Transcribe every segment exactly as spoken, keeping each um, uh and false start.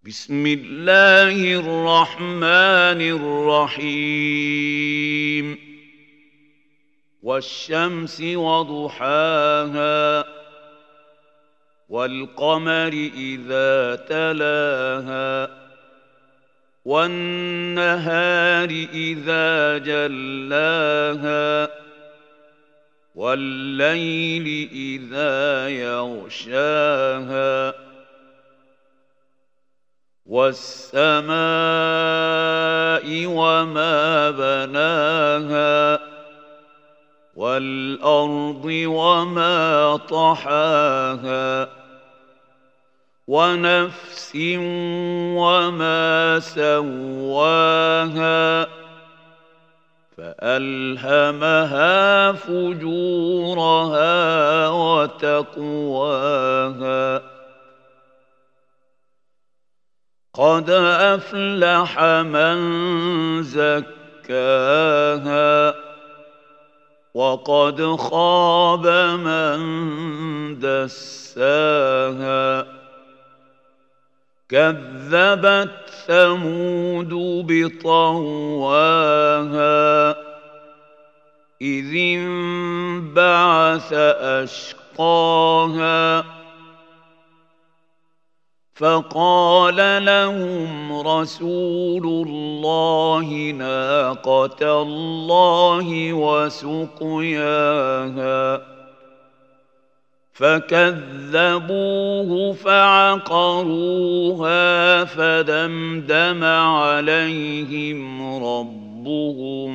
بسم الله الرحمن الرحيم والشمس وضحاها والقمر إذا تلاها والنهار إذا جلاها والليل إذا يغشاها والسماء وما بناها والأرض وما طحاها ونفس وما سواها فألهمها فجورها وتقواها قد أفلح من زكاها وقد خاب من دساها كذبت ثمود بطغواها إذ انبعث أشقاها فقال لهم رسول الله ناقة الله وسقياها فكذبوه فعقروها فدمدم عليهم ربهم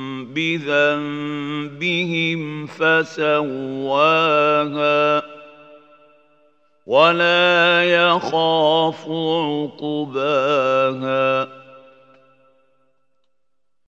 بذنبهم فسواها ولا يخاف عقباها